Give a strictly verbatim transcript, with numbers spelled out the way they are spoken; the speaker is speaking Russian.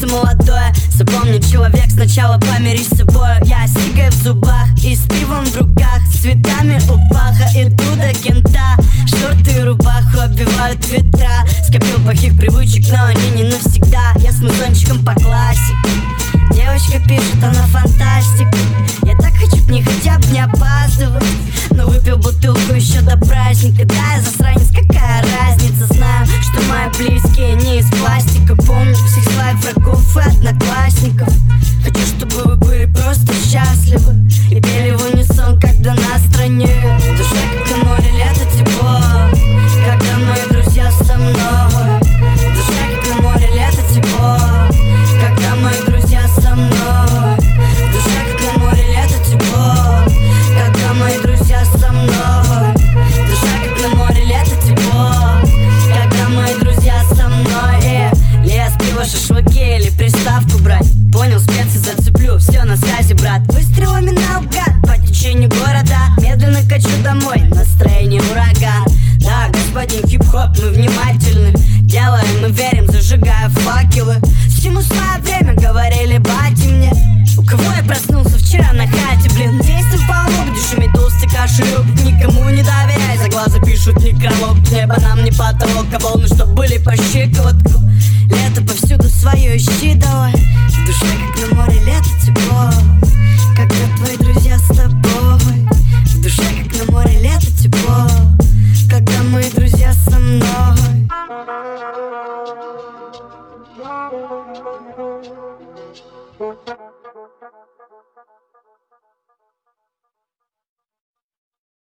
молодое. Запомни, человек, сначала помирись с собой. Я с сигой в зубах и с пивом в руках, с цветами у паха, иду до кента. Шорты и рубаху оббивают ветра. Скопил плохих привычек, но они не навсегда. Я с музончиком по классике. Девочка пишет, она фантастика. Я так хочу к ней хотя бы не опаздывать, но выпил бутылку еще до праздника. Да, я засранец, какая разница. Знаю, что мои близкие не из пластика. Помню всех своих врагов и одноклассников. Хочу, чтобы вы были просто счастливы и пели в унисон, когда нас стране. Душа как на море, лето тепло, когда мои друзья со мной. Душа как на море, лето тепло, когда мои друзья со мной. Душа как на море, лето тепло, когда мои друзья со мной. Душа как на море, лето тепло, когда мои друзья со мной. э, Лес, пиво, шашлыки или приставку брать. Понял, специи зацеплю, все на связи, брат. Выстрелами наугад по течению города. Медленно качу домой, настроение ураган. Да, господин хип-хоп, мы внимательны. Делаем и верим, зажигая факелы. Всему свое время, говорили бати мне. У кого я проснулся вчера на хате, блин. Действуй по лук, душами толстый кошелек. Никому не доверяй, за глаза пишут некролог. Небо нам не потолок, а волны, чтоб были по щиколотку. Лето повсюду свое ищи давай. В душе как на море, лето тепло, когда твои друзья с тобой. В душе как на море, лето тепло, когда мои друзья со мной. Thank you.